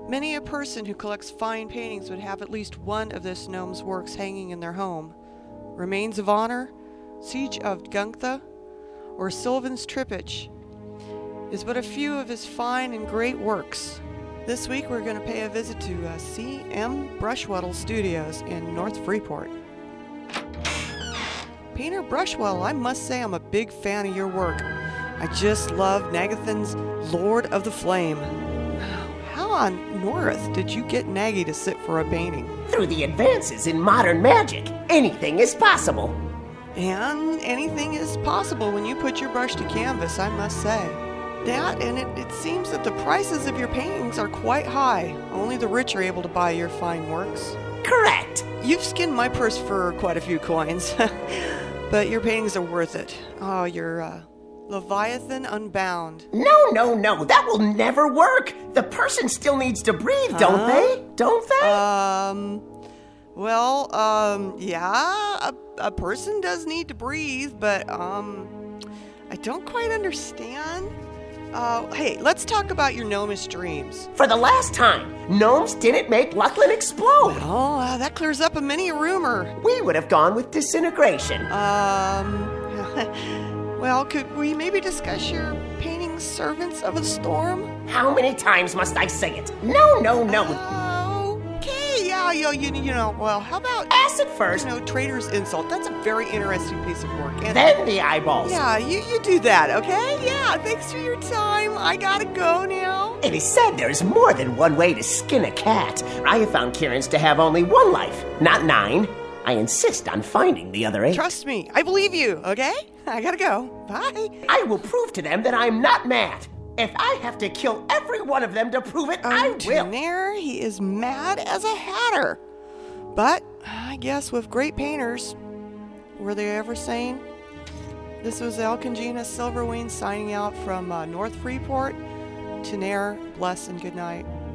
Many a person who collects fine paintings would have at least one of this gnome's works hanging in their home. Remains of Honor, Siege of Gunther, or Sylvan's Trippich is but a few of his fine and great works. This week we're going to pay a visit to C.M. Brushwettle Studios in North Freeport. Painter Brushwettle, I must say I'm a big fan of your work. I just love Nagathan's Lord of the Flame. How on north did you get Nagy to sit for a painting? Through the advances in modern magic, anything is possible. And anything is possible when you put your brush to canvas, I must say. That, and it seems that the prices of your paintings are quite high. Only the rich are able to buy your fine works. Correct. You've skinned my purse for quite a few coins, but your paintings are worth it. Oh, your Leviathan Unbound. No, that will never work. The person still needs to breathe, don't they? Don't they? Yeah, a person does need to breathe, but, I don't quite understand. Hey, let's talk about your gnomish dreams. For the last time, gnomes didn't make Lucklin explode. Oh, that clears up many a rumor. We would have gone with disintegration. Well, could we maybe discuss your painting Servants of the Storm? How many times must I say it? No. Okay, yeah, well, how about... Acid first. Traitor's Insult. That's a very interesting piece of work. And then the eyeballs. Yeah, you do that, okay? Yeah, thanks for your time. I gotta go now. It is said there is more than one way to skin a cat. I have found Kieran's to have only one life, not 9. I insist on finding the other 8. Trust me, I believe you, okay? I gotta go. Bye. I will prove to them that I'm not mad. If I have to kill every one of them to prove it, I will. Tunair, he is mad as a hatter. But I guess with great painters, were they ever sane? This was Alcongina Silverwing signing out from North Freeport. Tunair, bless and good night.